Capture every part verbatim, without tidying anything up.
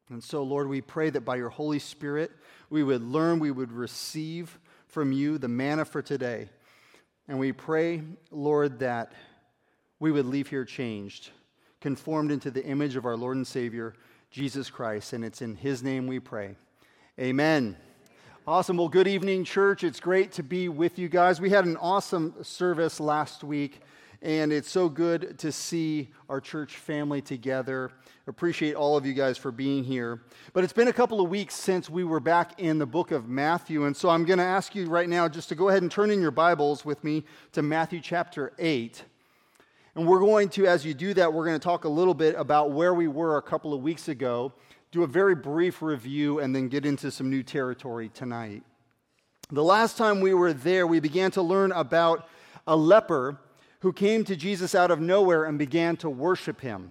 And so, Lord, we pray that by your Holy Spirit, we would learn, we would receive from you the manna for today. And we pray, Lord, that we would leave here changed, conformed into the image of our Lord and Savior, Jesus Christ. And it's in his name we pray. Amen. Awesome. Well, good evening, church. It's great to be with you guys. We had an awesome service last week, and it's so good to see our church family together. Appreciate all of you guys for being here. But it's been a couple of weeks since we were back in the book of Matthew, and so I'm going to ask you right now just to go ahead and turn in your Bibles with me to Matthew chapter eight. And we're going to, as you do that, we're going to talk a little bit about where we were a couple of weeks ago, do a very brief review, and then get into some new territory tonight. The last time we were there, we began to learn about a leper who came to Jesus out of nowhere and began to worship him.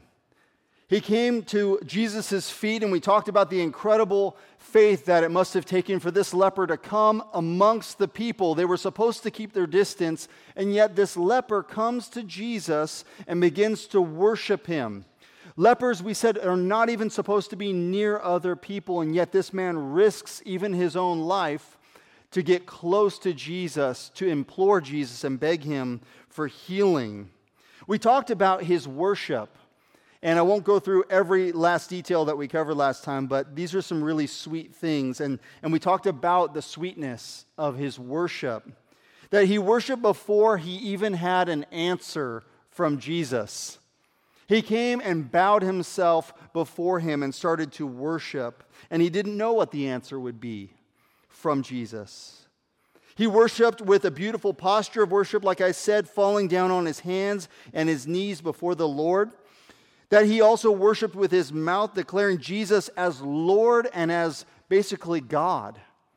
He came to Jesus' feet, and we talked about the incredible faith that it must have taken for this leper to come amongst the people. They were supposed to keep their distance, and yet this leper comes to Jesus and begins to worship him. Lepers, we said, are not even supposed to be near other people, and yet this man risks even his own life to get close to Jesus, to implore Jesus and beg him for healing. We talked about his worship. And I won't go through every last detail that we covered last time, but these are some really sweet things. And, and we talked about the sweetness of his worship. That he worshiped before he even had an answer from Jesus. He came and bowed himself before him and started to worship. And he didn't know what the answer would be from Jesus. He worshiped with a beautiful posture of worship, like I said, falling down on his hands and his knees before the Lord. That he also worshiped with his mouth, declaring Jesus as Lord and as basically God,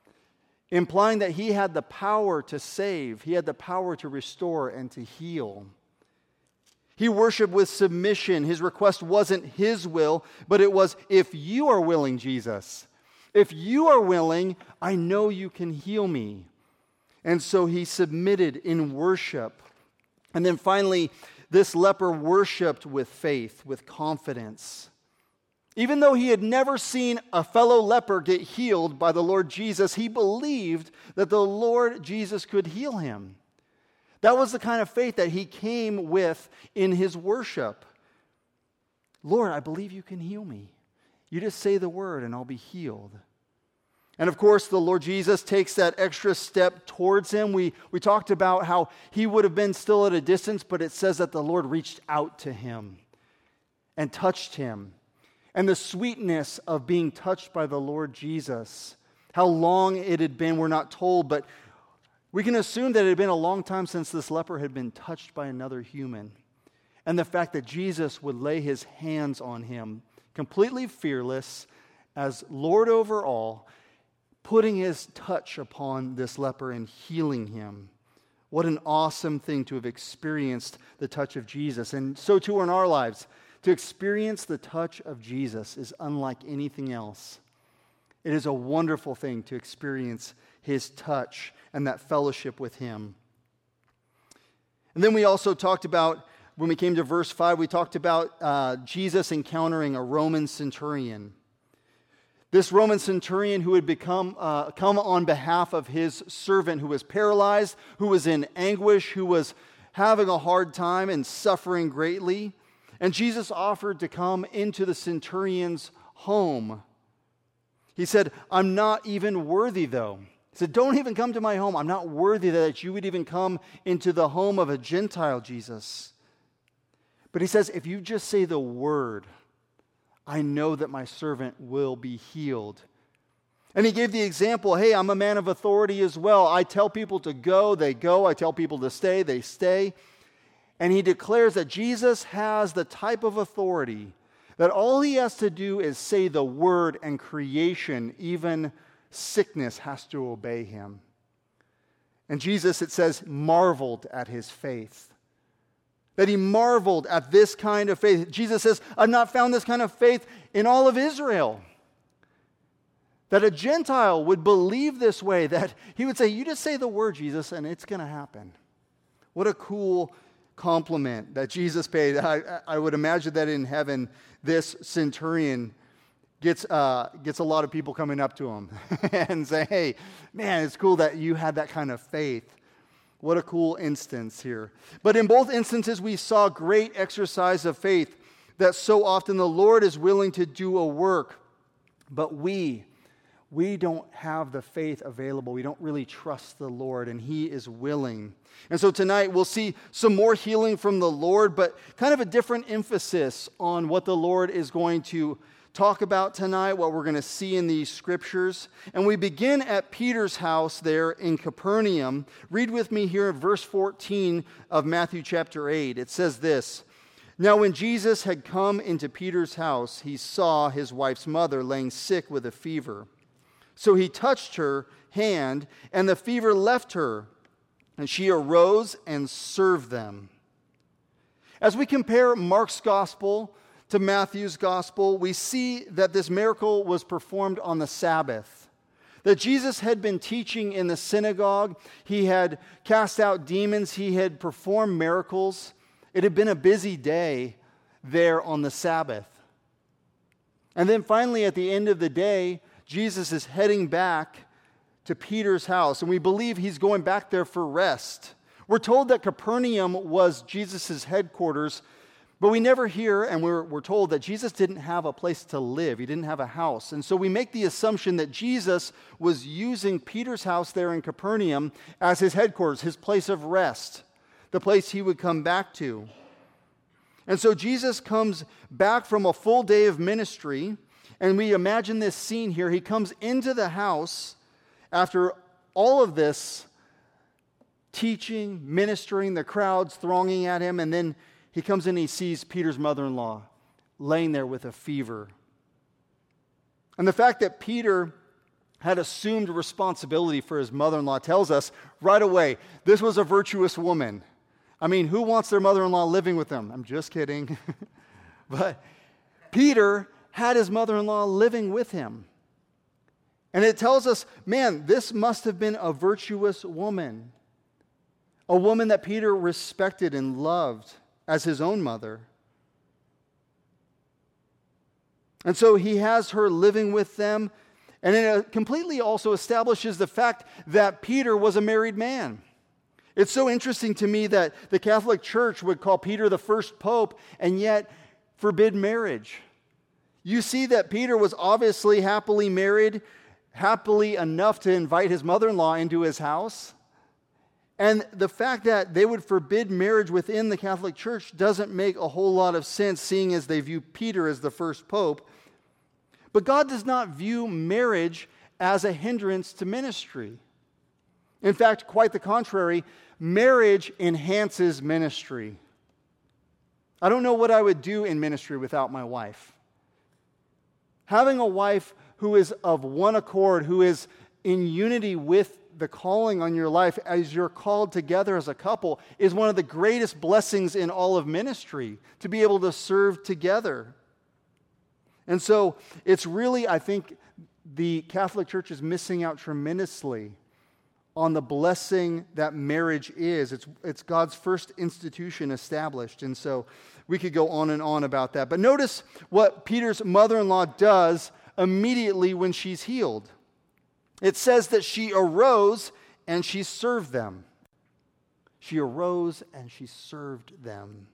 implying that he had the power to save, he had the power to restore and to heal. He worshiped with submission. His request wasn't his will, but it was, if you are willing, Jesus, if you are willing, I know you can heal me. And so he submitted in worship. And then finally, this leper worshiped with faith, with confidence. Even though he had never seen a fellow leper get healed by the Lord Jesus, he believed that the Lord Jesus could heal him. That was the kind of faith that he came with in his worship. Lord, I believe you can heal me. You just say the word and I'll be healed. And of course, the Lord Jesus takes that extra step towards him. We, we talked about how he would have been still at a distance, but it says that the Lord reached out to him and touched him. And the sweetness of being touched by the Lord Jesus, how long it had been, we're not told, but we can assume that it had been a long time since this leper had been touched by another human. And the fact that Jesus would lay his hands on him, completely fearless, as Lord over all, putting his touch upon this leper and healing him. What an awesome thing to have experienced the touch of Jesus. And so too in our lives. To experience the touch of Jesus is unlike anything else. It is a wonderful thing to experience his touch and that fellowship with him. And then we also talked about, when we came to verse five, we talked about uh, Jesus encountering a Roman centurion. This Roman centurion who had become uh, come on behalf of his servant who was paralyzed, who was in anguish, who was having a hard time and suffering greatly. And Jesus offered to come into the centurion's home. He said, I'm not even worthy though. He said, don't even come to my home. I'm not worthy that you would even come into the home of a Gentile, Jesus. But he says, if you just say the word, I know that my servant will be healed. And he gave the example, hey, I'm a man of authority as well. I tell people to go, they go. I tell people to stay, they stay. And he declares that Jesus has the type of authority that all he has to do is say the word, and creation, even sickness, has to obey him. And Jesus, it says, marveled at his faith. That he marveled at this kind of faith. Jesus says, I've not found this kind of faith in all of Israel. That a Gentile would believe this way, that he would say, you just say the word, Jesus, and it's going to happen. What a cool compliment that Jesus paid. I, I would imagine that in heaven, this centurion gets uh, gets a lot of people coming up to him and say, hey, man, it's cool that you had that kind of faith. What a cool instance here. But in both instances, we saw great exercise of faith, that so often the Lord is willing to do a work, but we, we don't have the faith available. We don't really trust the Lord, and He is willing. And so tonight we'll see some more healing from the Lord, but kind of a different emphasis on what the Lord is going to talk about tonight, what we're going to see in these scriptures. And we begin at Peter's house there in Capernaum. Read with me here in verse fourteen of Matthew chapter eight. It says this, "Now when Jesus had come into Peter's house, he saw his wife's mother laying sick with a fever. So he touched her hand, and the fever left her, and she arose and served them." As we compare Mark's gospel to Matthew's gospel, we see that this miracle was performed on the Sabbath. That Jesus had been teaching in the synagogue. He had cast out demons. He had performed miracles. It had been a busy day there on the Sabbath. And then finally, at the end of the day, Jesus is heading back to Peter's house, and we believe he's going back there for rest. We're told that Capernaum was Jesus' headquarters, but we never hear, and we're, we're told that Jesus didn't have a place to live. He didn't have a house. And so we make the assumption that Jesus was using Peter's house there in Capernaum as his headquarters, his place of rest, the place he would come back to. And so Jesus comes back from a full day of ministry, and we imagine this scene here. He comes into the house after all of this teaching, ministering, the crowds thronging at him, and then he comes in and he sees Peter's mother-in-law laying there with a fever. And the fact that Peter had assumed responsibility for his mother-in-law tells us right away, this was a virtuous woman. I mean, who wants their mother-in-law living with them? I'm just kidding. But Peter had his mother-in-law living with him. And it tells us, man, this must have been a virtuous woman. A woman that Peter respected and loved as his own mother. And so he has her living with them, and it completely also establishes the fact that Peter was a married man. It's so interesting to me that the Catholic Church would call Peter the first pope and yet forbid marriage. You see that Peter was obviously happily married, happily enough to invite his mother-in-law into his house. And the fact that they would forbid marriage within the Catholic Church doesn't make a whole lot of sense, seeing as they view Peter as the first pope. But God does not view marriage as a hindrance to ministry. In fact, quite the contrary, marriage enhances ministry. I don't know what I would do in ministry without my wife. Having a wife who is of one accord, who is in unity with the calling on your life as you're called together as a couple, is one of the greatest blessings in all of ministry, to be able to serve together. And so it's really, I think, the Catholic Church is missing out tremendously on the blessing that marriage is. It's, it's God's first institution established. And so we could go on and on about that. But notice what Peter's mother-in-law does immediately when she's healed. It says that she arose and she served them. She arose and she served them.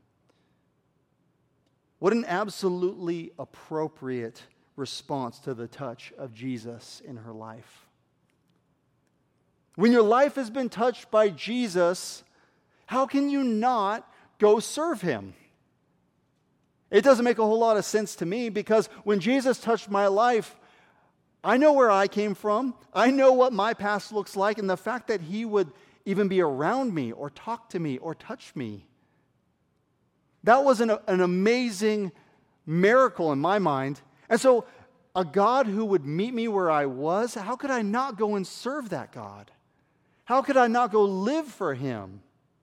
What an absolutely appropriate response to the touch of Jesus in her life. When your life has been touched by Jesus, how can you not go serve Him? It doesn't make a whole lot of sense to me, because when Jesus touched my life, I know where I came from. I know what my past looks like, and the fact that He would even be around me or talk to me or touch me, that was an, an amazing miracle in my mind. And so a God who would meet me where I was, how could I not go and serve that God? How could I not go live for Him?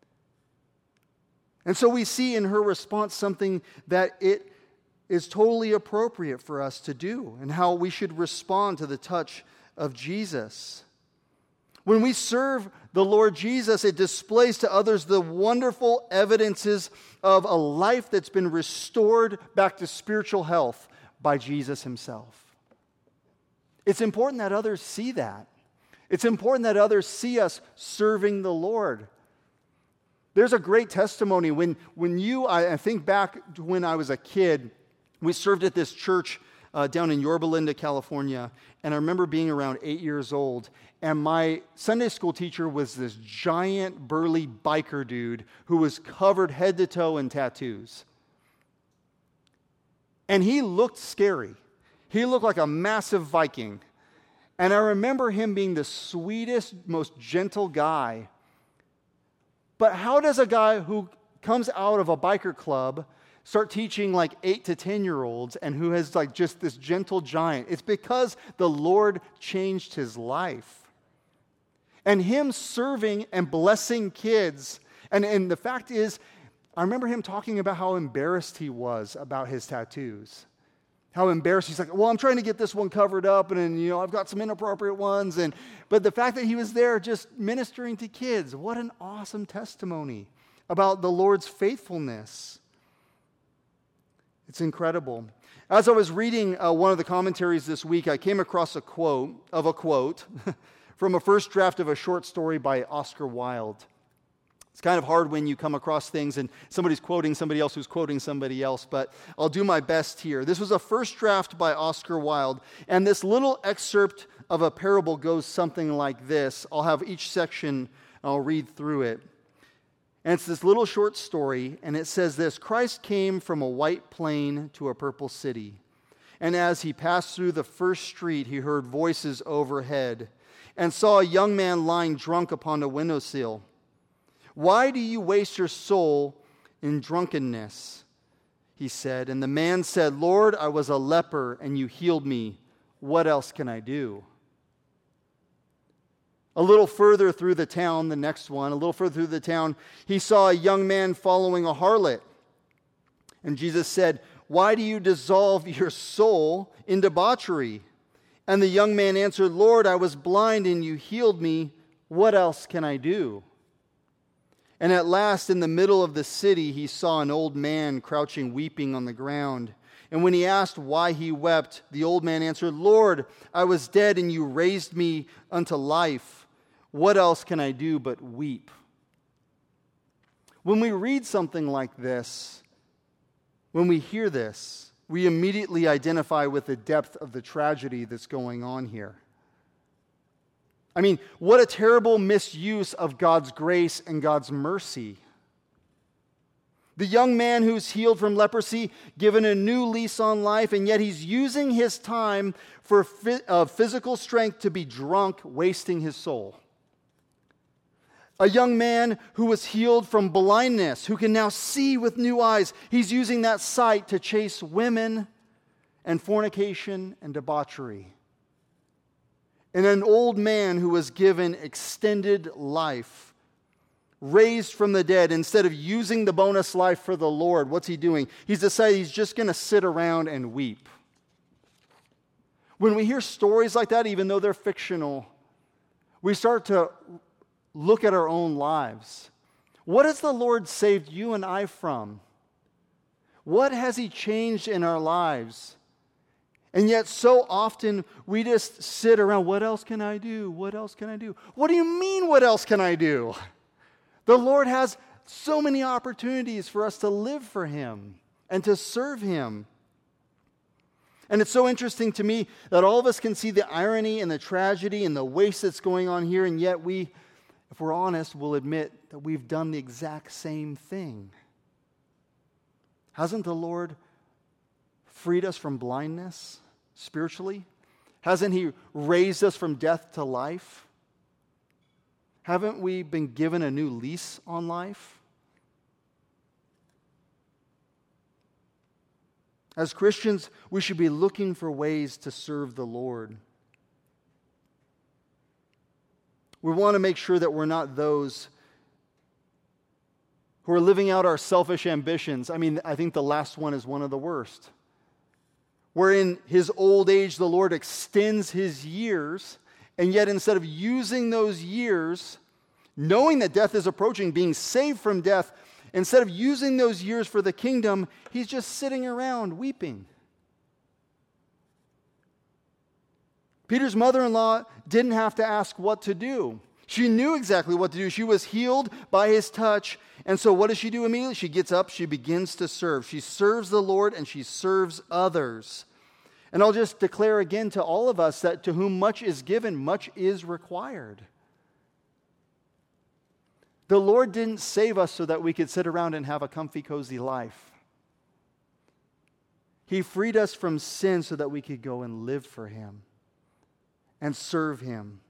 And so we see in her response something that it is totally appropriate for us to do, and how we should respond to the touch of Jesus. When we serve the Lord Jesus, it displays to others the wonderful evidences of a life that's been restored back to spiritual health by Jesus Himself. It's important that others see that. It's important that others see us serving the Lord. There's a great testimony when, when you, I, I think back to when I was a kid, we served at this church uh, down in Yorba Linda, California, and I remember being around eight years old, and my Sunday school teacher was this giant, burly biker dude who was covered head to toe in tattoos. And he looked scary. He looked like a massive Viking. And I remember him being the sweetest, most gentle guy. But how does a guy who comes out of a biker club start teaching like eight to ten-year-olds and who has like just this gentle giant? It's because the Lord changed his life. And him serving and blessing kids. And, and the fact is, I remember him talking about how embarrassed he was about his tattoos. How embarrassed. He's like, well, I'm trying to get this one covered up, and, and you know, I've got some inappropriate ones. And but the fact that he was there just ministering to kids, what an awesome testimony about the Lord's faithfulness. It's incredible. As I was reading uh, one of the commentaries this week, I came across a quote of a quote from a first draft of a short story by Oscar Wilde. It's kind of hard when you come across things and somebody's quoting somebody else who's quoting somebody else, but I'll do my best here. This was a first draft by Oscar Wilde, and this little excerpt of a parable goes something like this. I'll have each section, I'll read through it. And it's this little short story, and it says this: Christ came from a white plain to a purple city, and as he passed through the first street, he heard voices overhead, and saw a young man lying drunk upon a windowsill. Why do you waste your soul in drunkenness? He said. And the man said, Lord, I was a leper and you healed me. What else can I do? A little further through the town, the next one, a little further through the town, he saw a young man following a harlot. And Jesus said, why do you dissolve your soul in debauchery? And the young man answered, Lord, I was blind and you healed me. What else can I do? And at last, in the middle of the city, he saw an old man crouching weeping on the ground. And when he asked why he wept, the old man answered, Lord, I was dead and you raised me unto life. What else can I do but weep? When we read something like this, when we hear this, we immediately identify with the depth of the tragedy that's going on here. I mean, what a terrible misuse of God's grace and God's mercy. The young man who's healed from leprosy, given a new lease on life, and yet he's using his time for uh, physical strength to be drunk, wasting his soul. A young man who was healed from blindness, who can now see with new eyes. He's using that sight to chase women and fornication and debauchery. And an old man who was given extended life, raised from the dead, instead of using the bonus life for the Lord, what's he doing? He's decided he's just going to sit around and weep. When we hear stories like that, even though they're fictional, we start to look at our own lives. What has the Lord saved you and I from? What has he changed in our lives? And yet so often we just sit around, what else can I do? What else can I do? What do you mean, what else can I do? The Lord has so many opportunities for us to live for him and to serve him. And it's so interesting to me that all of us can see the irony and the tragedy and the waste that's going on here, and yet we, if we're honest, will admit that we've done the exact same thing. Hasn't the Lord freed us from blindness spiritually? Hasn't he raised us from death to life? Haven't we been given a new lease on life? As Christians, we should be looking for ways to serve the Lord. We want to make sure that we're not those who are living out our selfish ambitions. I mean, I think the last one is one of the worst. Where in his old age, the Lord extends his years, and yet instead of using those years, knowing that death is approaching, being saved from death, instead of using those years for the kingdom, he's just sitting around weeping. Peter's mother-in-law didn't have to ask what to do. She knew exactly what to do. She was healed by his touch. And so what does she do immediately? She gets up, she begins to serve. She serves the Lord and she serves others. And I'll just declare again to all of us that to whom much is given, much is required. The Lord didn't save us so that we could sit around and have a comfy, cozy life. He freed us from sin so that we could go and live for Him and serve Him.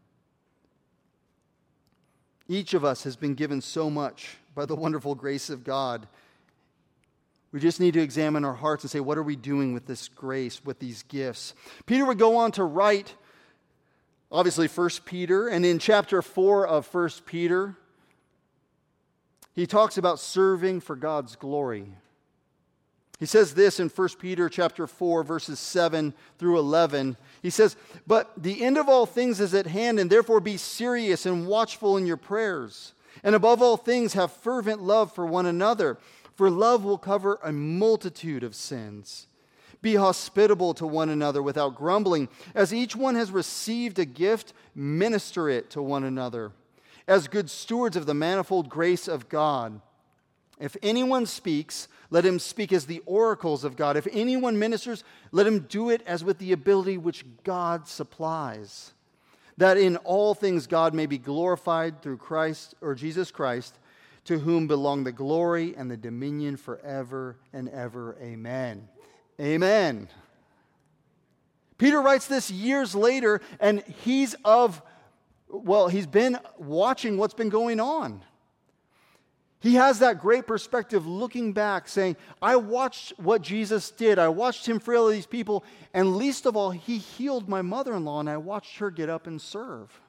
Each of us has been given so much by the wonderful grace of God. We just need to examine our hearts and say, what are we doing with this grace, with these gifts? Peter would go on to write, obviously, First Peter, and in chapter four of First Peter, he talks about serving for God's glory. He says this in First Peter chapter four, verses seven through eleven. He says, "But the end of all things is at hand, and therefore be serious and watchful in your prayers. And above all things, have fervent love for one another, for love will cover a multitude of sins. Be hospitable to one another without grumbling. As each one has received a gift, minister it to one another, as good stewards of the manifold grace of God. If anyone speaks, let him speak as the oracles of God. If anyone ministers, let him do it as with the ability which God supplies, that in all things God may be glorified through Christ, or Jesus Christ, to whom belong the glory and the dominion forever and ever. Amen." Amen. Peter writes this years later, and he's of, well, he's been watching what's been going on. He has that great perspective looking back, saying, I watched what Jesus did. I watched Him frail these people, and least of all, He healed my mother-in-law, and I watched her get up and serve.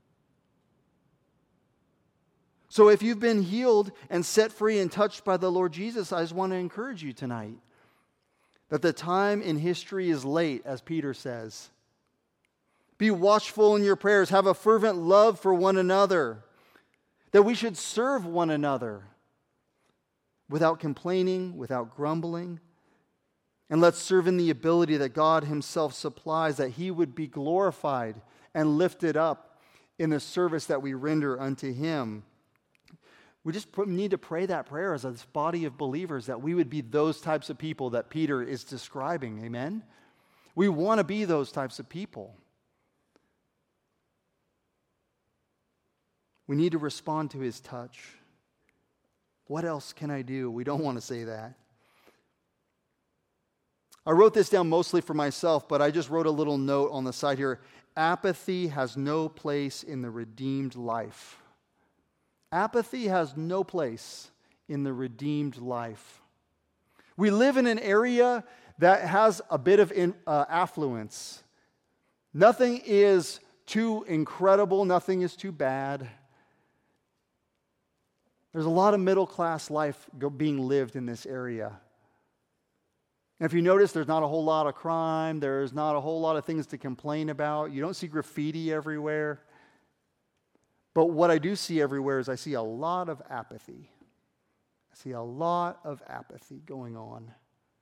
So if you've been healed and set free and touched by the Lord Jesus, I just want to encourage you tonight that the time in history is late, as Peter says. Be watchful in your prayers. Have a fervent love for one another. That we should serve one another without complaining, without grumbling. And let's serve in the ability that God Himself supplies, that He would be glorified and lifted up in the service that we render unto Him. We just need to pray that prayer as a body of believers, that we would be those types of people that Peter is describing. Amen? We want to be those types of people. We need to respond to His touch. What else can I do? We don't want to say that. I wrote this down mostly for myself, but I just wrote a little note on the side here. Apathy has no place in the redeemed life. Apathy has no place in the redeemed life. We live in an area that has a bit of in, uh, affluence. Nothing is too incredible. Nothing is too bad. There's a lot of middle-class life go, being lived in this area. And if you notice, there's not a whole lot of crime. There's not a whole lot of things to complain about. You don't see graffiti everywhere. But what I do see everywhere is I see a lot of apathy. I see a lot of apathy going on.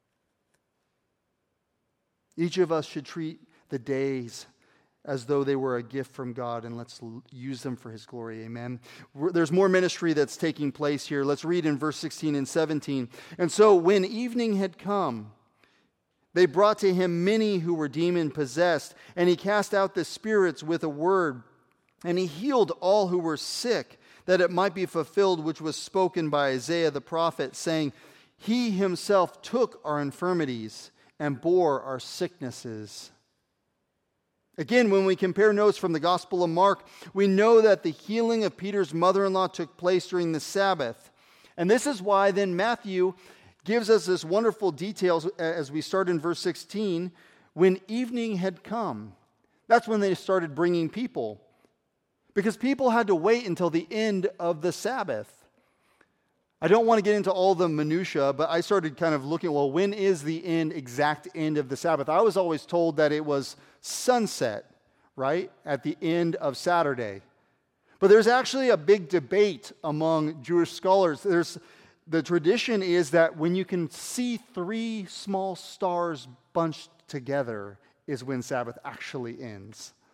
Each of us should treat the days as though they were a gift from God, and let's use them for His glory. Amen. There's more ministry that's taking place here. Let's read in verse sixteen and seventeen. "And so when evening had come, they brought to Him many who were demon-possessed, and He cast out the spirits with a word, and He healed all who were sick, that it might be fulfilled which was spoken by Isaiah the prophet, saying, He Himself took our infirmities and bore our sicknesses." Again, when we compare notes from the Gospel of Mark, we know that the healing of Peter's mother-in-law took place during the Sabbath. And this is why then Matthew gives us this wonderful details as we start in verse sixteen. When evening had come, that's when they started bringing people. Because people had to wait until the end of the Sabbath. I don't want to get into all the minutia, but I started kind of looking, well, when is the end, exact end of the Sabbath? I was always told that it was sunset, right, at the end of Saturday. But there's actually a big debate among Jewish scholars. There's, the tradition is that when you can see three small stars bunched together is when Sabbath actually ends.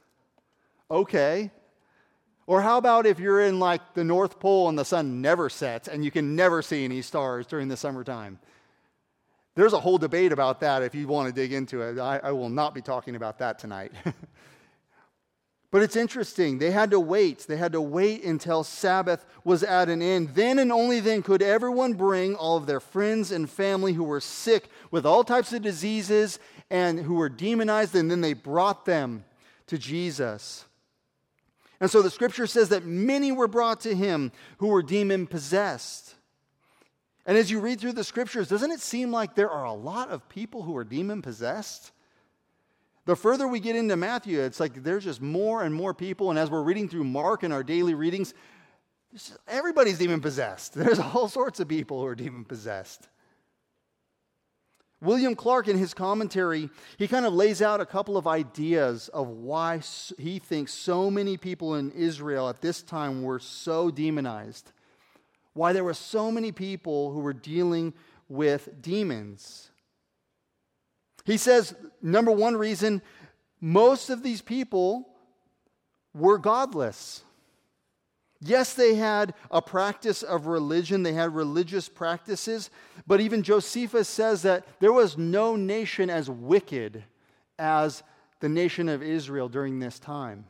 Okay. Or how about if you're in like the North Pole and the sun never sets and you can never see any stars during the summertime? There's a whole debate about that if you want to dig into it. I, I will not be talking about that tonight. But it's interesting. They had to wait. They had to wait until Sabbath was at an end. Then and only then could everyone bring all of their friends and family who were sick with all types of diseases and who were demonized, and then they brought them to Jesus. And so the scripture says that many were brought to him who were demon-possessed. And as you read through the scriptures, doesn't it seem like there are a lot of people who are demon-possessed? The further we get into Matthew, it's like there's just more and more people. And as we're reading through Mark in our daily readings, everybody's demon-possessed. There's all sorts of people who are demon-possessed. William Clark, in his commentary, he kind of lays out a couple of ideas of why he thinks so many people in Israel at this time were so demonized. Why there were so many people who were dealing with demons. He says, number one reason, most of these people were godless. Yes, they had a practice of religion, they had religious practices, but even Josephus says that there was no nation as wicked as the nation of Israel during this time.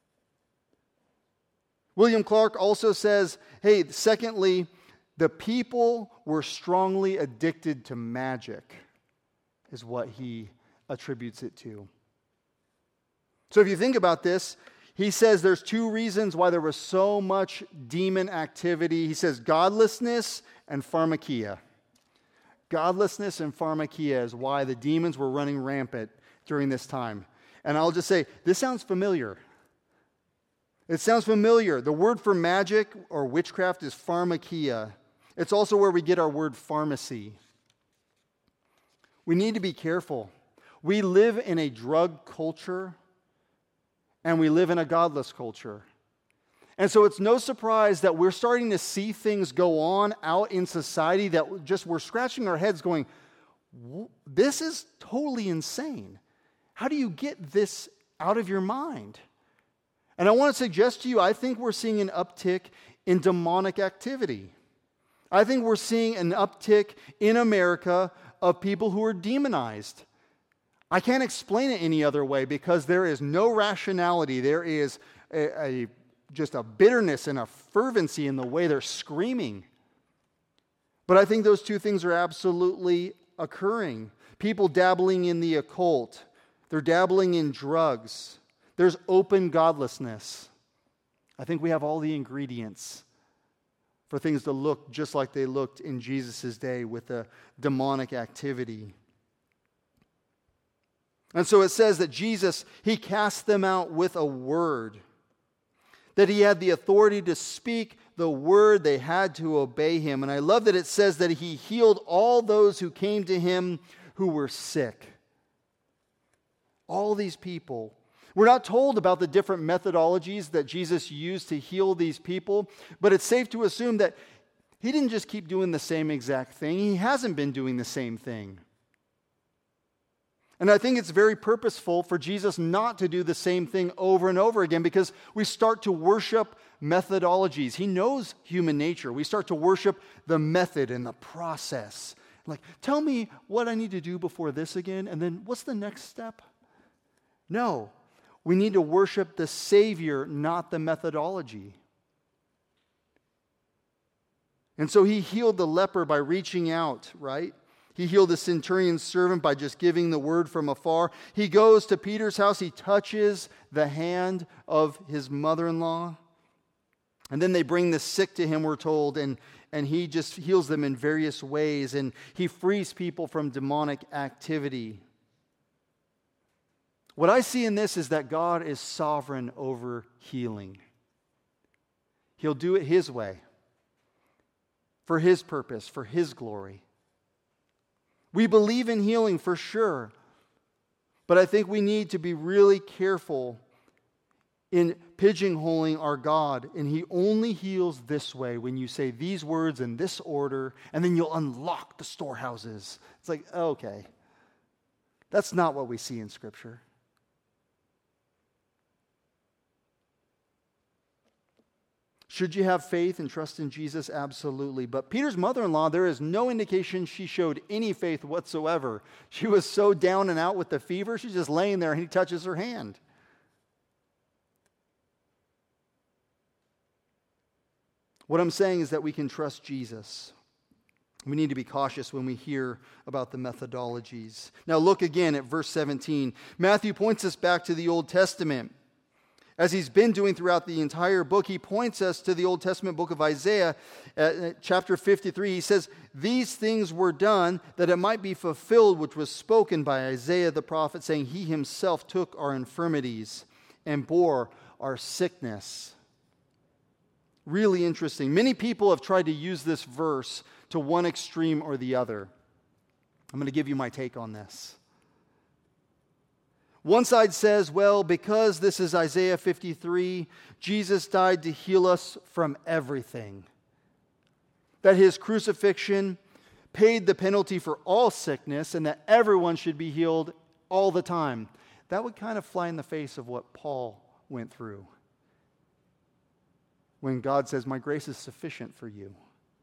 William Clark also says, hey, secondly, the people were strongly addicted to magic, is what he attributes it to. So if you think about this, he says there's two reasons why there was so much demon activity. He says godlessness and pharmakia. Godlessness and pharmakia is why the demons were running rampant during this time. And I'll just say, this sounds familiar. It sounds familiar. The word for magic or witchcraft is pharmakia. It's also where we get our word pharmacy. We need to be careful. We live in a drug culture, and we live in a godless culture. And so it's no surprise that we're starting to see things go on out in society that just we're scratching our heads going, this is totally insane. How do you get this out of your mind? And I want to suggest to you, I think we're seeing an uptick in demonic activity. I think we're seeing an uptick in America of people who are demonized. I can't explain it any other way because there is no rationality. There is a, a just a bitterness and a fervency in the way they're screaming. But I think those two things are absolutely occurring. People dabbling in the occult. They're dabbling in drugs. There's open godlessness. I think we have all the ingredients for things to look just like they looked in Jesus' day with the demonic activity. And so it says that Jesus, he cast them out with a word. That he had the authority to speak the word, they had to obey him. And I love that it says that he healed all those who came to him who were sick. All these people. We're not told about the different methodologies that Jesus used to heal these people, but it's safe to assume that he didn't just keep doing the same exact thing. He hasn't been doing the same thing. And I think it's very purposeful for Jesus not to do the same thing over and over again because we start to worship methodologies. He knows human nature. We start to worship the method and the process. Like, tell me what I need to do before this again, and then what's the next step? No. We need to worship the Savior, not the methodology. And so he healed the leper by reaching out, right? He healed the centurion's servant by just giving the word from afar. He goes to Peter's house. He touches the hand of his mother-in-law. And then they bring the sick to him, we're told, and, and he just heals them in various ways. And he frees people from demonic activity. What I see in this is that God is sovereign over healing. He'll do it his way, for his purpose, for his glory. We believe in healing for sure, but I think we need to be really careful in pigeonholing our God, and he only heals this way when you say these words in this order, and then you'll unlock the storehouses. It's like, okay, that's not what we see in Scripture. Should you have faith and trust in Jesus? Absolutely. But Peter's mother-in-law, there is no indication she showed any faith whatsoever. She was so down and out with the fever, she's just laying there and he touches her hand. What I'm saying is that we can trust Jesus. We need to be cautious when we hear about the methodologies. Now look again at verse seventeen. Matthew points us back to the Old Testament. As he's been doing throughout the entire book, he points us to the Old Testament book of Isaiah, uh, chapter fifty-three. He says, "These things were done that it might be fulfilled, which was spoken by Isaiah the prophet, saying, He himself took our infirmities and bore our sickness." Really interesting. Many people have tried to use this verse to one extreme or the other. I'm going to give you my take on this. One side says, well, because this is Isaiah fifty-three, Jesus died to heal us from everything. That his crucifixion paid the penalty for all sickness and that everyone should be healed all the time. That would kind of fly in the face of what Paul went through when God says, my grace is sufficient for you.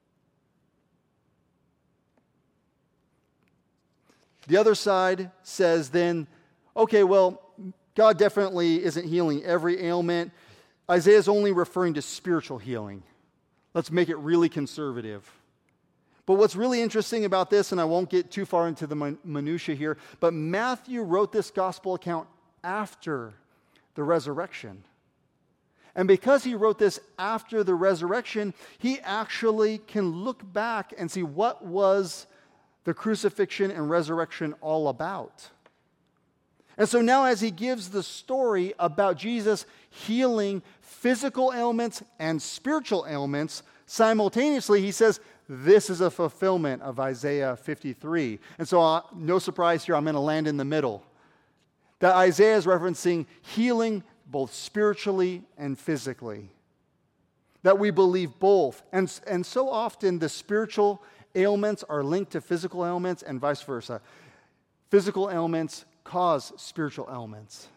The other side says then, okay, well, God definitely isn't healing every ailment. Isaiah is only referring to spiritual healing. Let's make it really conservative. But what's really interesting about this, and I won't get too far into the minutia here, but Matthew wrote this gospel account after the resurrection. And because he wrote this after the resurrection, he actually can look back and see what was the crucifixion and resurrection all about. And so now as he gives the story about Jesus healing physical ailments and spiritual ailments, simultaneously he says, this is a fulfillment of Isaiah fifty-three. And so uh, no surprise here, I'm going to land in the middle. That Isaiah is referencing healing both spiritually and physically. That we believe both. And, and so often the spiritual ailments are linked to physical ailments and vice versa. Physical ailments cause spiritual ailments.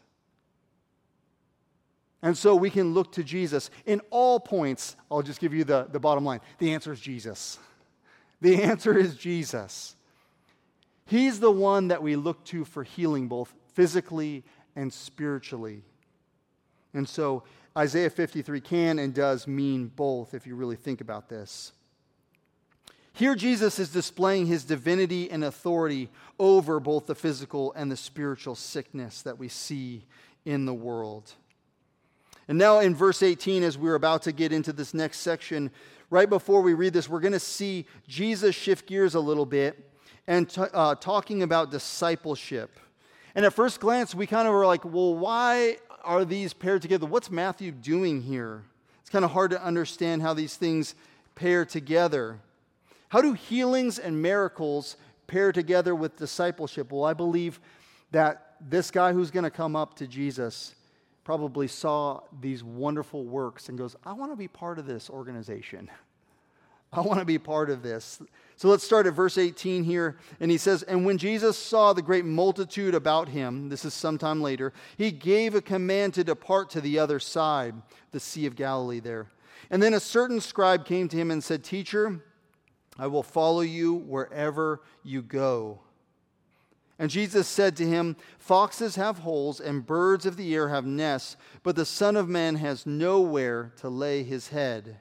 And so we can look to Jesus. In all points, I'll just give you the, the bottom line. The answer is Jesus. The answer is Jesus. He's the one that we look to for healing both physically and spiritually. And so Isaiah fifty-three can and does mean both if you really think about this. Here Jesus is displaying his divinity and authority over both the physical and the spiritual sickness that we see in the world. And now in verse eighteen, as we're about to get into this next section, right before we read this, we're going to see Jesus shift gears a little bit and t- uh, talking about discipleship. And at first glance, we kind of were like, well, why are these paired together? What's Matthew doing here? It's kind of hard to understand how these things pair together. How do healings and miracles pair together with discipleship? Well, I believe that this guy who's going to come up to Jesus probably saw these wonderful works and goes, I want to be part of this organization. I want to be part of this. So let's start at verse eighteen here. And he says, and when Jesus saw the great multitude about him, this is sometime later, he gave a command to depart to the other side, the Sea of Galilee there. And then a certain scribe came to him and said, Teacher, I will follow you wherever you go. And Jesus said to him, Foxes have holes and birds of the air have nests, but the Son of Man has nowhere to lay his head.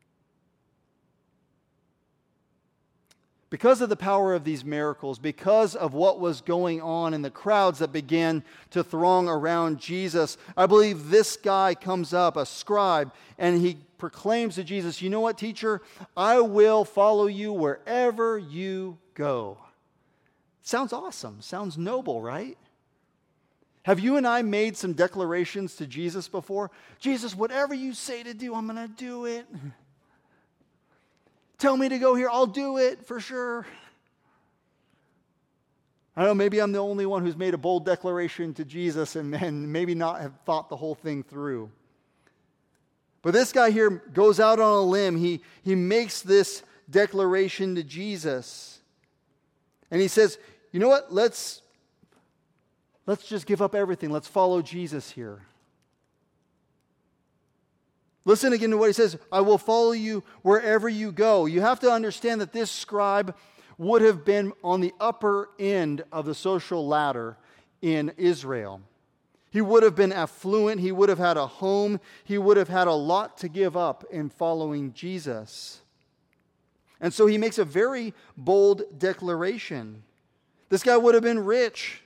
Because of the power of these miracles, because of what was going on in the crowds that began to throng around Jesus, I believe this guy comes up, a scribe, and he proclaims to Jesus, you know what, teacher? I will follow you wherever you go. Sounds awesome. Sounds noble, right? Have you and I made some declarations to Jesus before? Jesus, whatever you say to do, I'm going to do it. Tell me to go here, I'll do it for sure. I don't know, maybe I'm the only one who's made a bold declaration to Jesus and, and maybe not have thought the whole thing through. But this guy here goes out on a limb. He, he makes this declaration to Jesus. And he says, you know what, let's, let's just give up everything. Let's follow Jesus here. Listen again to what he says. I will follow you wherever you go. You have to understand that this scribe would have been on the upper end of the social ladder in Israel. He would have been affluent. He would have had a home. He would have had a lot to give up in following Jesus. And so he makes a very bold declaration. This guy would have been rich.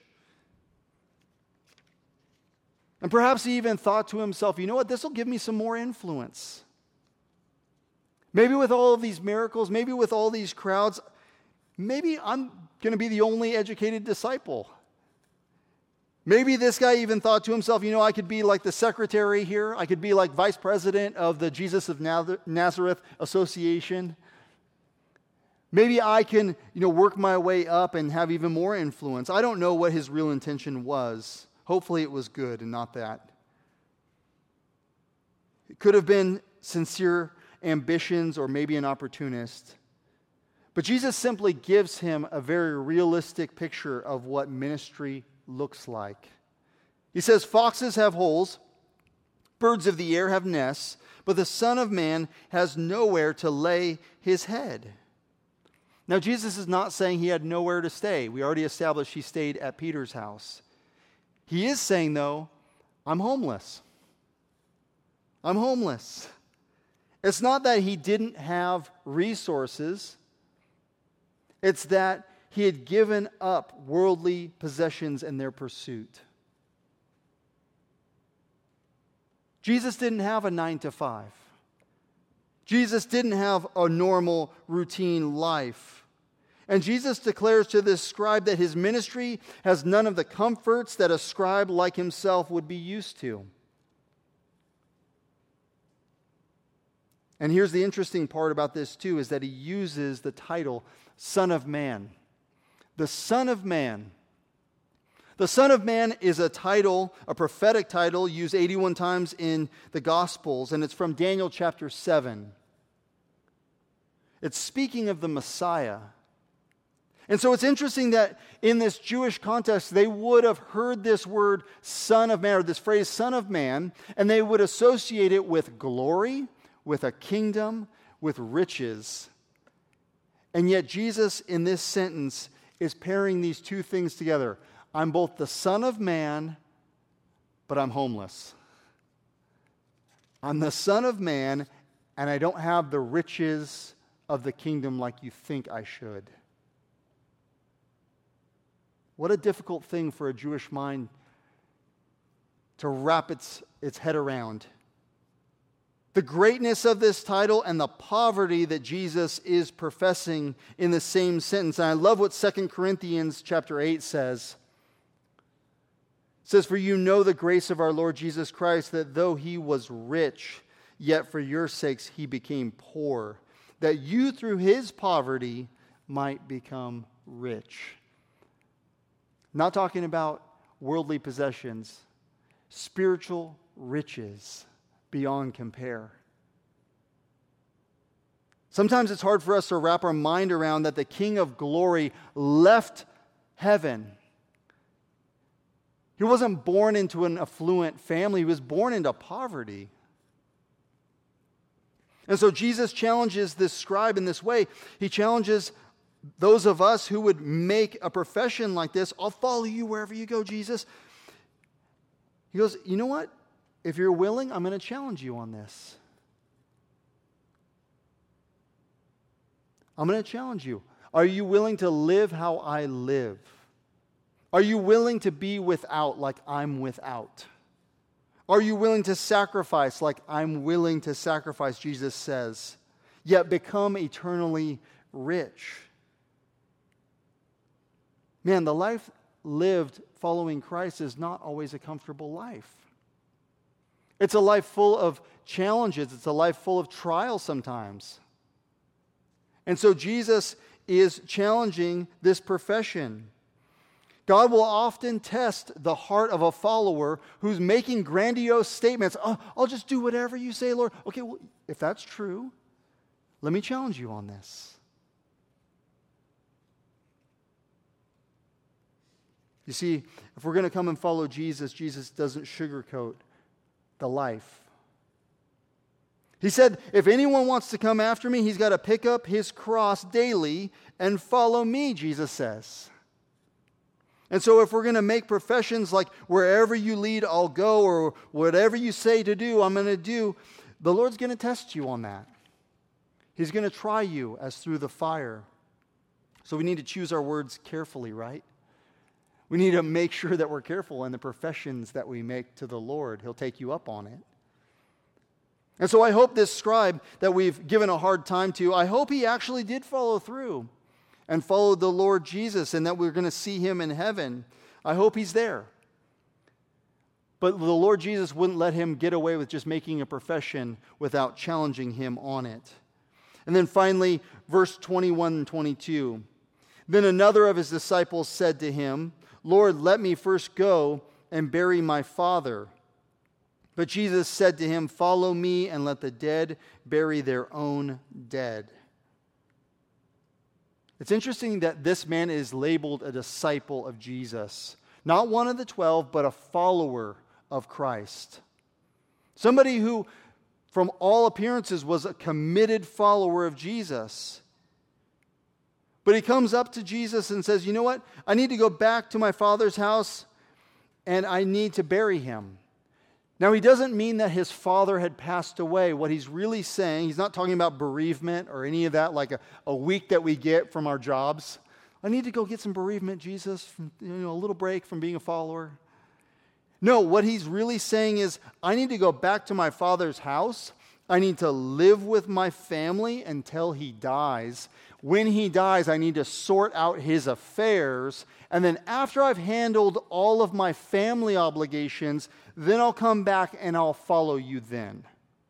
And perhaps he even thought to himself, you know what, this will give me some more influence. Maybe with all of these miracles, maybe with all these crowds, maybe I'm going to be the only educated disciple. Maybe this guy even thought to himself, you know, I could be like the secretary here. I could be like vice president of the Jesus of Nazareth Association. Maybe I can, you know, work my way up and have even more influence. I don't know what his real intention was. Hopefully it was good and not that. It could have been sincere ambitions or maybe an opportunist. But Jesus simply gives him a very realistic picture of what ministry looks like. He says, foxes have holes, birds of the air have nests, but the Son of Man has nowhere to lay his head. Now, Jesus is not saying he had nowhere to stay. We already established he stayed at Peter's house. He is saying, though, I'm homeless. I'm homeless. It's not that he didn't have resources. It's that he had given up worldly possessions in their pursuit. Jesus didn't have a nine to five. Jesus didn't have a normal routine life. And Jesus declares to this scribe that his ministry has none of the comforts that a scribe like himself would be used to. And here's the interesting part about this too, is that he uses the title Son of Man. The Son of Man. The Son of Man is a title, a prophetic title, used eighty-one times in the Gospels, and it's from Daniel chapter seven. It's speaking of the Messiah. And so it's interesting that in this Jewish context, they would have heard this word Son of Man, or this phrase Son of Man, and they would associate it with glory, with a kingdom, with riches. And yet Jesus, in this sentence, is pairing these two things together. I'm both the Son of Man, but I'm homeless. I'm the Son of Man, and I don't have the riches of the kingdom like you think I should. What a difficult thing for a Jewish mind to wrap its, its head around. The greatness of this title and the poverty that Jesus is professing in the same sentence. And I love what Second Corinthians chapter eight says. It says, for you know the grace of our Lord Jesus Christ, that though he was rich, yet for your sakes he became poor, that you through his poverty might become rich. Not talking about worldly possessions, spiritual riches beyond compare. Sometimes it's hard for us to wrap our mind around that the King of Glory left heaven. He wasn't born into an affluent family. He was born into poverty. And so Jesus challenges this scribe in this way. He challenges those of us who would make a profession like this. I'll follow you wherever you go, Jesus. He goes, you know what? If you're willing, I'm going to challenge you on this. I'm going to challenge you. Are you willing to live how I live? Are you willing to be without like I'm without? Are you willing to sacrifice like I'm willing to sacrifice, Jesus says, yet become eternally rich? Man, the life lived following Christ is not always a comfortable life. It's a life full of challenges. It's a life full of trials sometimes. And so Jesus is challenging this profession. God will often test the heart of a follower who's making grandiose statements. Oh, I'll just do whatever you say, Lord. Okay, well, if that's true, let me challenge you on this. You see, if we're going to come and follow Jesus, Jesus doesn't sugarcoat the life. He said, if anyone wants to come after me, he's got to pick up his cross daily and follow me, Jesus says. And so if we're going to make professions like wherever you lead, I'll go, or whatever you say to do, I'm going to do, the Lord's going to test you on that. He's going to try you as through the fire. So we need to choose our words carefully, right? We need to make sure that we're careful in the professions that we make to the Lord. He'll take you up on it. And so I hope this scribe that we've given a hard time to, I hope he actually did follow through and followed the Lord Jesus, and that we're going to see him in heaven. I hope he's there. But the Lord Jesus wouldn't let him get away with just making a profession without challenging him on it. And then finally, verse twenty-one and twenty-two. Then another of his disciples said to him, Lord, let me first go and bury my father. But Jesus said to him, follow me and let the dead bury their own dead. It's interesting that this man is labeled a disciple of Jesus. Not one of the twelve, but a follower of Christ. Somebody who, from all appearances, was a committed follower of Jesus. But he comes up to Jesus and says, you know what? I need to go back to my father's house and I need to bury him. Now, he doesn't mean that his father had passed away. What he's really saying, he's not talking about bereavement or any of that, like a, a week that we get from our jobs. I need to go get some bereavement, Jesus, from, you know, a little break from being a follower. No, what he's really saying is, I need to go back to my father's house. I need to live with my family until he dies. When he dies, I need to sort out his affairs. And then after I've handled all of my family obligations, then I'll come back and I'll follow you then.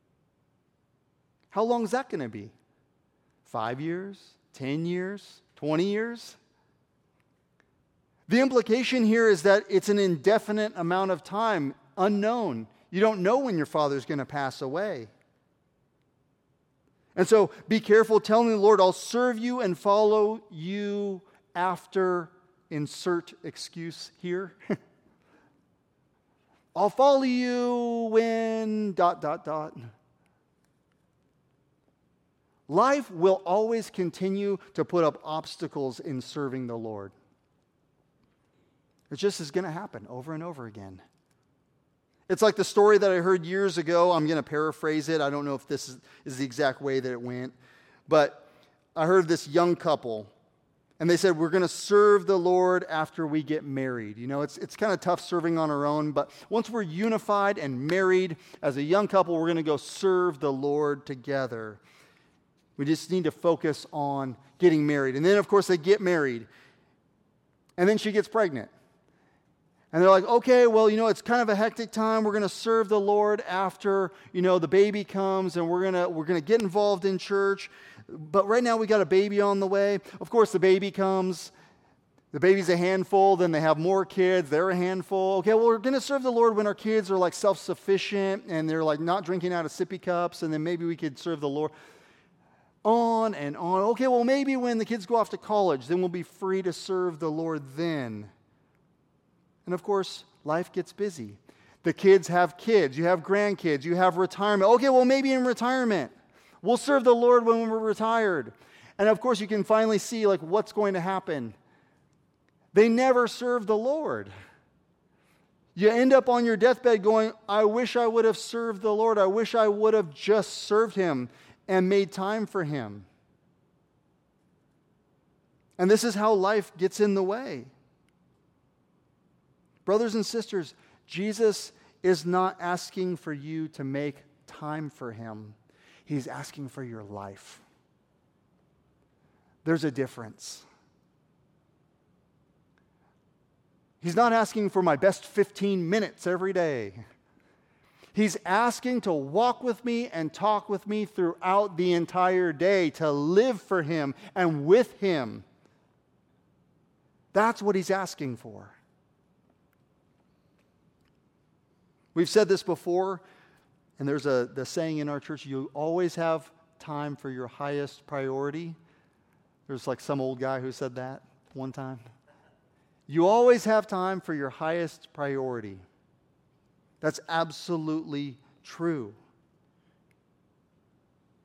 How long is that going to be? Five years? Ten years? Twenty years? The implication here is that it's an indefinite amount of time, unknown. You don't know when your father's going to pass away. And so be careful telling the Lord, I'll serve you and follow you after insert excuse here. I'll follow you when dot, dot, dot. Life will always continue to put up obstacles in serving the Lord. It just is going to happen over and over again. It's like the story that I heard years ago. I'm going to paraphrase it. I don't know if this is, is the exact way that it went. But I heard this young couple, and they said, we're going to serve the Lord after we get married. You know, it's, it's kind of tough serving on our own, but once we're unified and married as a young couple, we're going to go serve the Lord together. We just need to focus on getting married. And then, of course, they get married. And then she gets pregnant. And they're like, okay, well, you know, it's kind of a hectic time. We're going to serve the Lord after, you know, the baby comes, and we're going to we're going to get involved in church. But right now we got a baby on the way. Of course, the baby comes. The baby's a handful. Then they have more kids. They're a handful. Okay, well, we're going to serve the Lord when our kids are like self-sufficient and they're like not drinking out of sippy cups. And then maybe we could serve the Lord. On and on. Okay, well, maybe when the kids go off to college, then we'll be free to serve the Lord then. And of course, life gets busy. The kids have kids. You have grandkids. You have retirement. Okay, well, maybe in retirement. We'll serve the Lord when we're retired. And of course, you can finally see like what's going to happen. They never serve the Lord. You end up on your deathbed going, I wish I would have served the Lord. I wish I would have just served him and made time for him. And this is how life gets in the way. Brothers and sisters, Jesus is not asking for you to make time for him. He's asking for your life. There's a difference. He's not asking for my best fifteen minutes every day. He's asking to walk with me and talk with me throughout the entire day, to live for him and with him. That's what he's asking for. We've said this before, and there's a the saying in our church, you always have time for your highest priority. There's like some old guy who said that one time. You always have time for your highest priority. That's absolutely true.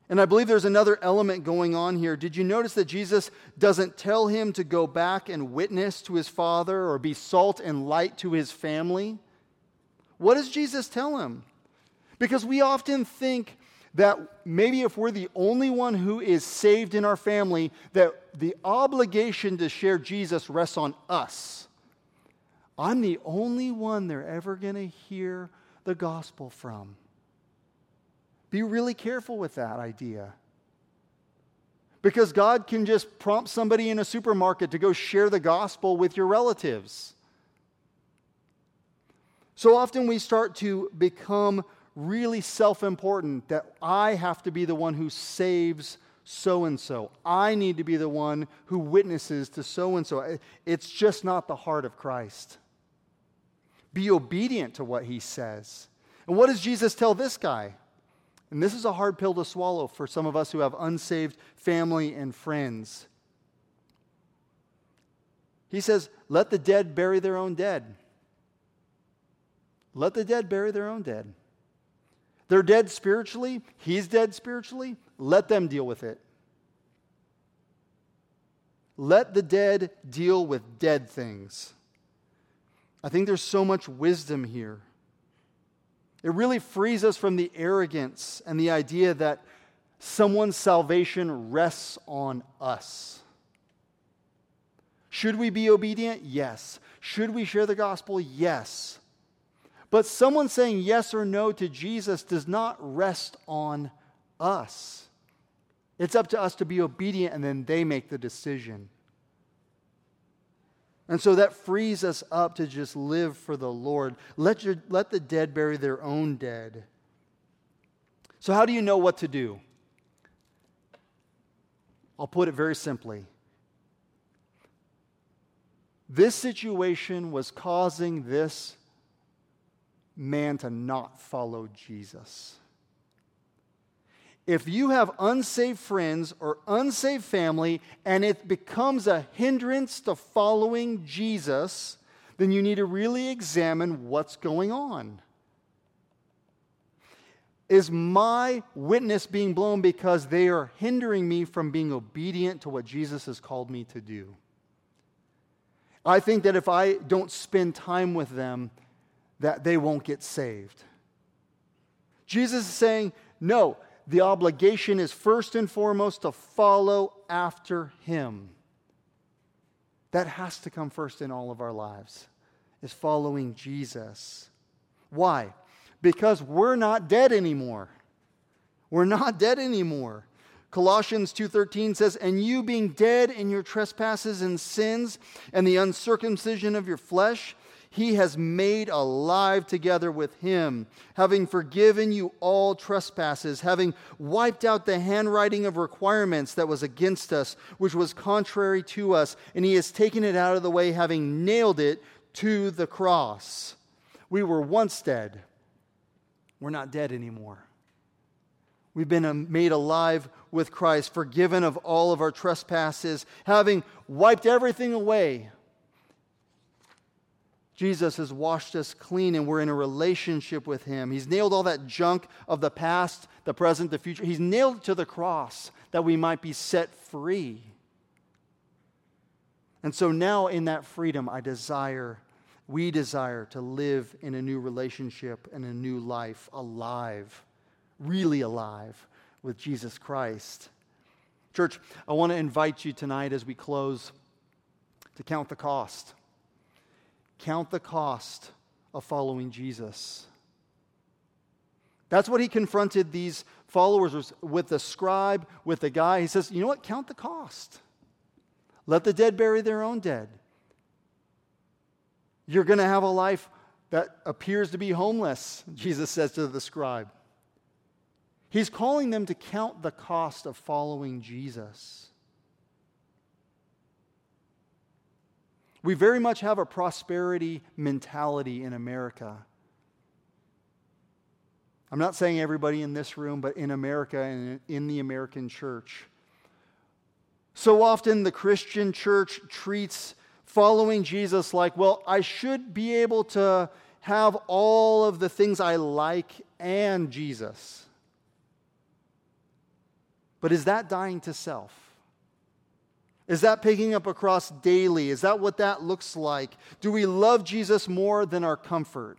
And I believe there's another element going on here. Did you notice that Jesus doesn't tell him to go back and witness to his Father or be salt and light to his family? What does Jesus tell him? Because we often think that maybe if we're the only one who is saved in our family, that the obligation to share Jesus rests on us. I'm the only one they're ever going to hear the gospel from. Be really careful with that idea. Because God can just prompt somebody in a supermarket to go share the gospel with your relatives. So often we start to become really self-important, that I have to be the one who saves so-and-so. I need to be the one who witnesses to so-and-so. It's just not the heart of Christ. Be obedient to what he says. And what does Jesus tell this guy? And this is a hard pill to swallow for some of us who have unsaved family and friends. He says, let the dead bury their own dead. Let the dead bury their own dead. They're dead spiritually. He's dead spiritually. Let them deal with it. Let the dead deal with dead things. I think there's so much wisdom here. It really frees us from the arrogance and the idea that someone's salvation rests on us. Should we be obedient? Yes. Should we share the gospel? Yes. But someone saying yes or no to Jesus does not rest on us. It's up to us to be obedient, and then they make the decision. And so that frees us up to just live for the Lord. Let, your, let the dead bury their own dead. So how do you know what to do? I'll put it very simply. This situation was causing this man to not follow Jesus. If you have unsaved friends or unsaved family and it becomes a hindrance to following Jesus, then you need to really examine what's going on. Is my witness being blown because they are hindering me from being obedient to what Jesus has called me to do? I think that if I don't spend time with them, that they won't get saved. Jesus is saying, no, the obligation is first and foremost to follow after him. That has to come first in all of our lives, is following Jesus. Why? Because we're not dead anymore. We're not dead anymore. Colossians two thirteen says, and you being dead in your trespasses and sins and the uncircumcision of your flesh, he has made alive together with him, having forgiven you all trespasses, having wiped out the handwriting of requirements that was against us, which was contrary to us, and he has taken it out of the way, having nailed it to the cross. We were once dead. We're not dead anymore. We've been made alive with Christ, forgiven of all of our trespasses, having wiped everything away. Jesus has washed us clean and we're in a relationship with him. He's nailed all that junk of the past, the present, the future. He's nailed it to the cross that we might be set free. And so now in that freedom, I desire, we desire to live in a new relationship and a new life, alive, really alive with Jesus Christ. Church, I want to invite you tonight as we close to count the cost. Count the cost of following Jesus. That's what he confronted these followers with the scribe, with the guy. He says, you know what? Count the cost. Let the dead bury their own dead. You're going to have a life that appears to be homeless, Jesus says to the scribe. He's calling them to count the cost of following Jesus. We very much have a prosperity mentality in America. I'm not saying everybody in this room, but in America and in the American church. So often the Christian church treats following Jesus like, well, I should be able to have all of the things I like and Jesus. But is that dying to self? Is that picking up a cross daily? Is that what that looks like? Do we love Jesus more than our comfort?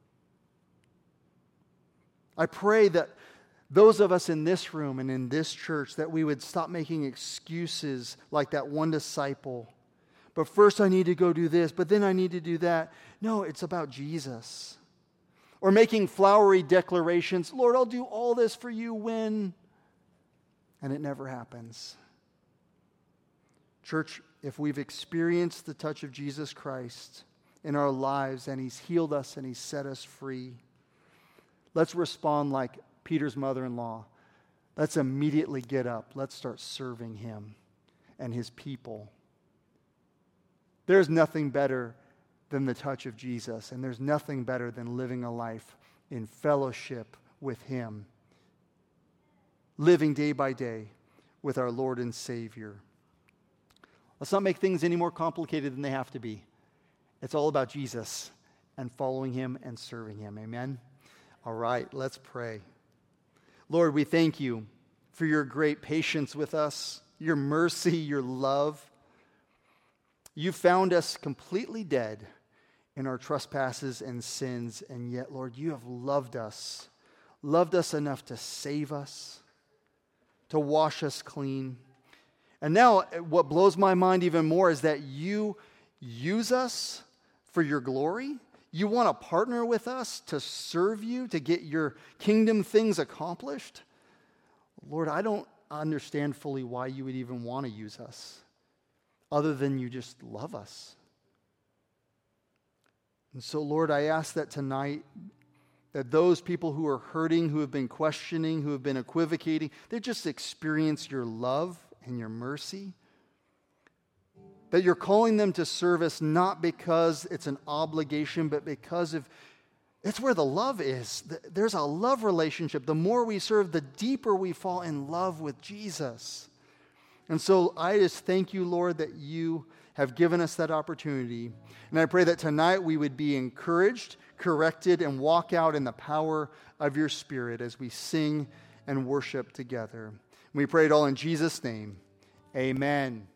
I pray that those of us in this room and in this church, that we would stop making excuses like that one disciple. But first I need to go do this, but then I need to do that. No, it's about Jesus. Or making flowery declarations, Lord, I'll do all this for you when, and it never happens. Church, if we've experienced the touch of Jesus Christ in our lives and He's healed us and He's set us free, let's respond like Peter's mother-in-law. Let's immediately get up. Let's start serving Him and His people. There's nothing better than the touch of Jesus, and there's nothing better than living a life in fellowship with Him, living day by day with our Lord and Savior. Let's not make things any more complicated than they have to be. It's all about Jesus and following Him and serving Him. Amen? All right, let's pray. Lord, we thank You for Your great patience with us, Your mercy, Your love. You found us completely dead in our trespasses and sins, and yet, Lord, You have loved us, loved us enough to save us, to wash us clean. And now, what blows my mind even more is that You use us for Your glory. You want to partner with us to serve You, to get Your kingdom things accomplished. Lord, I don't understand fully why You would even want to use us, other than You just love us. And so, Lord, I ask that tonight, that those people who are hurting, who have been questioning, who have been equivocating, they just experience Your love and Your mercy. That You're calling them to service not because it's an obligation, but because of, it's where the love is. There's a love relationship. The more we serve, the deeper we fall in love with Jesus. And so I just thank You, Lord, that You have given us that opportunity. And I pray that tonight we would be encouraged, corrected, and walk out in the power of Your Spirit as we sing and worship together. We pray it all in Jesus' name. Amen.